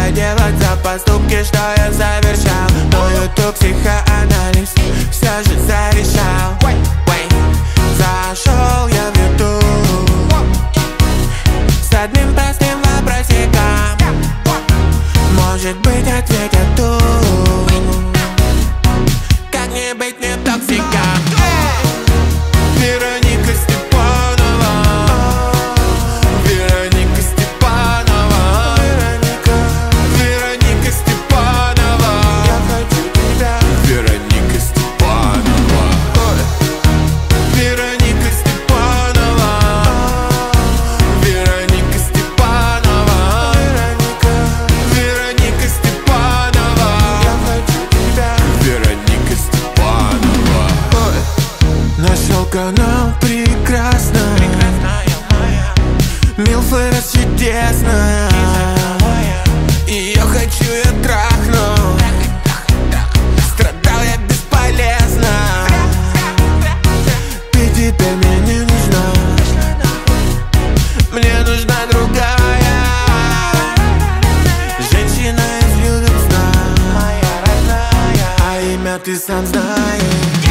надо делать за поступки, что я совершал. Но YouTube психоанализ все же зарешал. Зашел я в YouTube с одним простым вопросиком. Может быть, ответят тут. Как не быть не токсиком? Вероника Степанова, Вероника Степанова, Вероника Степанова, я хочу тебя. Вероника Степанова, Вероника Степанова, Вероника Степанова, Вероника Степанова, я хочу тебя. Вероника Степанова. Нашел канал прекрасно, милфа расчудесная, ее хочу я трахнуть. Страдал я бесполезно. Ты теперь мне не нужна, мне нужна другая женщина из любых сна, моя родная. А имя ты сам знаешь.